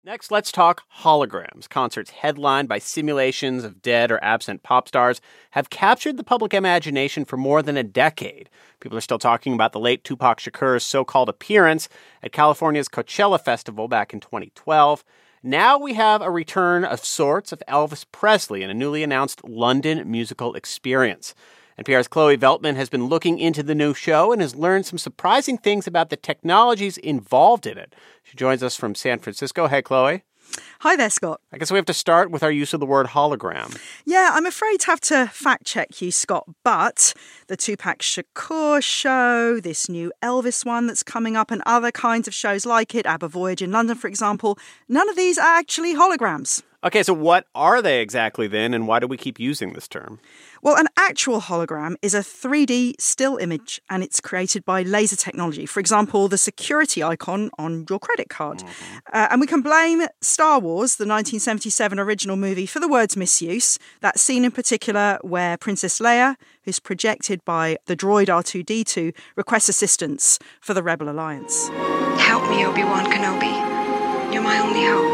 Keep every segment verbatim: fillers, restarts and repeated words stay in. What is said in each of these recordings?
Next, let's talk holograms. Concerts headlined by simulations of dead or absent pop stars have captured the public imagination for more than a decade. People are still talking about the late Tupac Shakur's so-called appearance at California's Coachella Festival back in twenty twelve. Now we have a return of sorts of Elvis Presley in a newly announced London musical experience. N P R's Chloe Veltman has been looking into the new show and has learned some surprising things about the technologies involved in it. She joins us from San Francisco. Hey, Chloe. Hi there, Scott. I guess we have to start with our use of the word hologram. Yeah, I'm afraid to have to fact-check you, Scott, but the Tupac Shakur show, this new Elvis one that's coming up, and other kinds of shows like it, ABBA Voyage in London, for example, none of these are actually holograms. Okay, so what are they exactly then, and why do we keep using this term? Well, an actual hologram is a three D still image, and it's created by laser technology. For example, the security icon on your credit card. Mm-hmm. Uh, and we can blame Star Wars, the nineteen seventy-seven original movie, for the word's misuse. That scene in particular where Princess Leia, who's projected by the droid R two D two, requests assistance for the Rebel Alliance. Help me, Obi-Wan Kenobi. You're my only hope.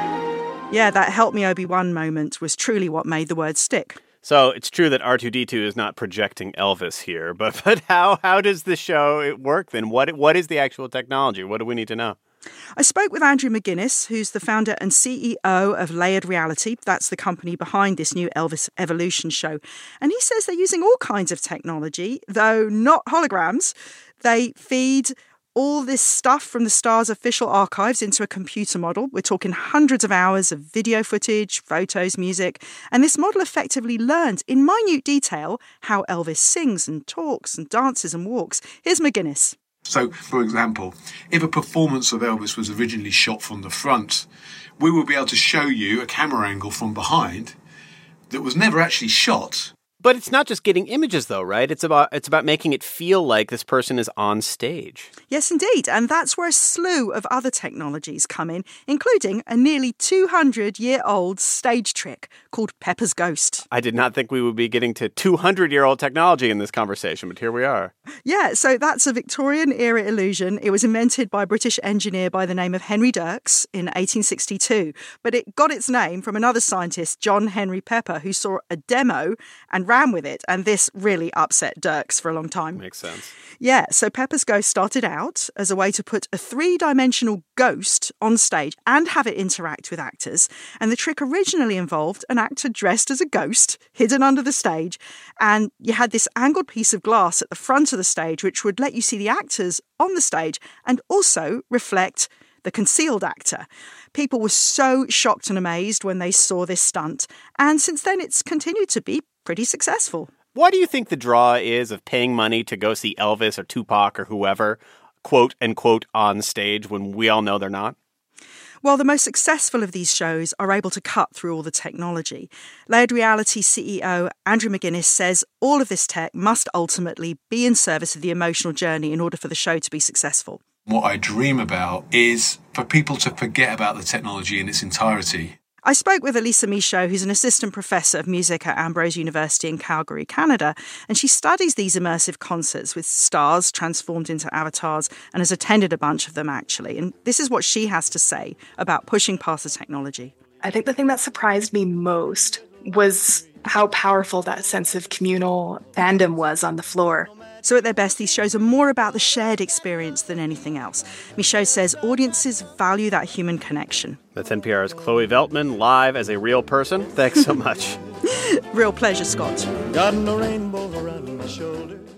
Yeah, that help me, Obi-Wan moment was truly what made the word stick. So it's true that R two D two is not projecting Elvis here, but but how how does the show work then? What what is the actual technology? What do we need to know? I spoke with Andrew McGuinness, who's the founder and C E O of Layered Reality. That's the company behind this new Elvis Evolution show. And he says they're using all kinds of technology, though not holograms. They feed all this stuff from the star's official archives into a computer model. We're talking hundreds of hours of video footage, photos, music. And this model effectively learns in minute detail how Elvis sings and talks and dances and walks. Here's McGuinness. So, for example, if a performance of Elvis was originally shot from the front, we will be able to show you a camera angle from behind that was never actually shot. But it's not just getting images, though, right? It's about it's about making it feel like this person is on stage. Yes, indeed. And that's where a slew of other technologies come in, including a nearly two hundred year old stage trick called Pepper's Ghost. I did not think we would be getting to two hundred year old technology in this conversation, but here we are. Yeah, so that's a Victorian-era illusion. It was invented by a British engineer by the name of Henry Dirks in eighteen sixty-two. But it got its name from another scientist, John Henry Pepper, who saw a demo and ran with it, and this really upset Dirks for a long time. Makes sense. Yeah, so Pepper's Ghost started out as a way to put a three-dimensional ghost on stage and have it interact with actors, and the trick originally involved an actor dressed as a ghost, hidden under the stage, and you had this angled piece of glass at the front of the stage which would let you see the actors on the stage and also reflect the concealed actor. People were so shocked and amazed when they saw this stunt, and since then it's continued to be pretty successful. What do you think the draw is of paying money to go see Elvis or Tupac or whoever, quote unquote, on stage when we all know they're not? Well, the most successful of these shows are able to cut through all the technology. Layered Reality C E O Andrew McGuinness says all of this tech must ultimately be in service of the emotional journey in order for the show to be successful. What I dream about is for people to forget about the technology in its entirety. I spoke with Elisa Michaud, who's an assistant professor of music at Ambrose University in Calgary, Canada, and she studies these immersive concerts with stars transformed into avatars and has attended a bunch of them, actually. And this is what she has to say about pushing past the technology. I think the thing that surprised me most was how powerful that sense of communal fandom was on the floor. So at their best, these shows are more about the shared experience than anything else. Michaud says audiences value that human connection. That's N P R's Chloe Veltman, live as a real person. Thanks so much. Real pleasure, Scott. Got no rainbow around my shoulder.